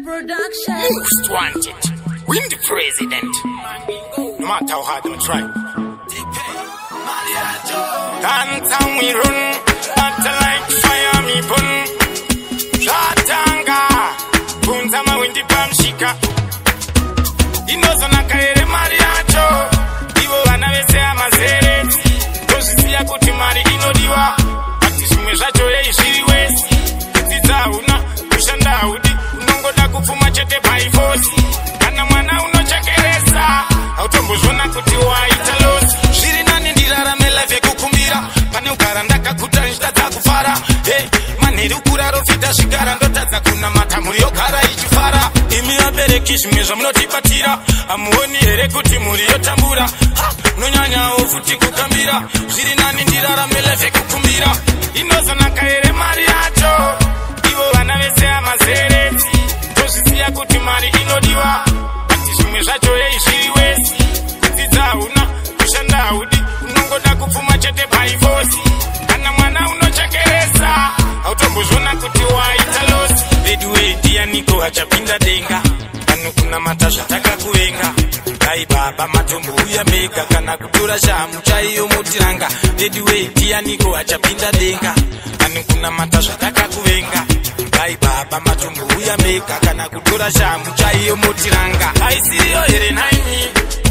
Production. Most wanted. Win the president. No matter how hard you try. Downtown we run. Not like fire me pun. Shatanga. Punzama windi pamshika. Inozona kaere mariacho. Ivo vanavesea mazere. Tozisiya kuti mari inodiwa. Ati zvimwe zvacho zviri wesi. Dzidza una kushanda udi. Unongoda kupfuma chete by force. Kana mwana unochekeresa. Autombozvona kuti waita loss. Zviri nani ndirarame life yekukumbira. Pane ugara ndakakuta nchitadza kufara. Hey, manheri ukura rofita zvigara ndotadza kunamata muri yogara ichifara. Imi vabereki zvimwe zvamunotibatira. Hamuoni here kuti muri yotambura. Munonyanyawo futi kukambira. Zviri nani ndirarame life yekukumbira. Inozonaka here mari yacho. Ivo vana vesea mazere. Tozisiya kuti mari inodiwa. Ati zvimwe zvacho zviri wesi. Kudzidza una kushanda haudi. Unongoda kupfuma chete by force. Kana mwana unochekeresa. Autombozvona kuti waita loss. Bedwe ndianiko achapinda denga. Pano kunamata zvatakakuvenga. Dai baba matombo uya mega. Kana kutora shamu chaiyo mutiranga. Bedwe ndianiko achapinda denga. Pano kunamata zvatakakuvenga. Dai baba matombo uya mega. Kana kutora shamu chaiyo mutiranga. Aisiriyo here naimi.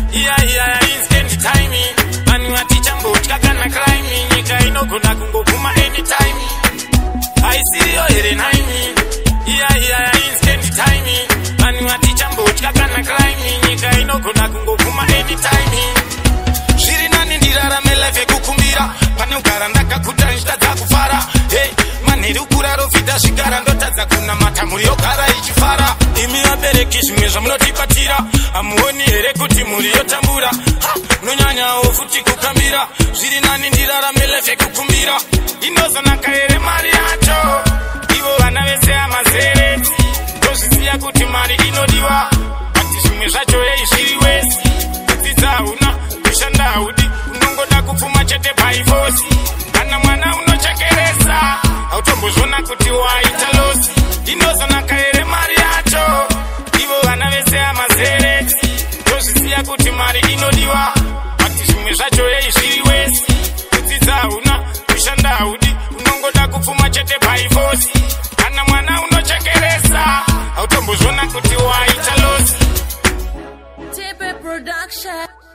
Iya instant time. Vanhu vatichambotka kana crime. Nyika inogona kungoguma anytime. Aisiriyo here naimi. Iya instant time. Vanhu vatichambotka kana crime. Nyika inogona kungoguma anytime. Zviri nani ndirarame life yekukumbira. Pane ugara ndakakuta nchitadza kufara. Hey, manheri ukura rofita zvigara ndotadza kunamata muri yogara ichifara. Imi vabereki zvimwe zvamunotibatira. Hamuoni here kuti muri yotambura. Munonyanyawo futi kukambira. Zviri nani ndirarame life yekukumbira. Inozonaka here mari yacho. Ivo vana vesea mazere. Tozisiya kuti mari inodiwa. Ati zvimwe zvacho zviri wesi. Kudzidza una kushanda haudi. Unongoda kupfuma chete by force. Kana mwana unochekeresa. Autombozvona kuti waita loss. Inozonaka here mari yacho. Ivo vana vesea mazere. Tozisiya kuti mari inodiwa. Ati zvimwe zvacho zviri wesi. Kudzidza una kushanda haudi. Unongoda kupfuma chete by force. Kana mwana unochekeresa. Autombozvona kuti waita loss. TP Production.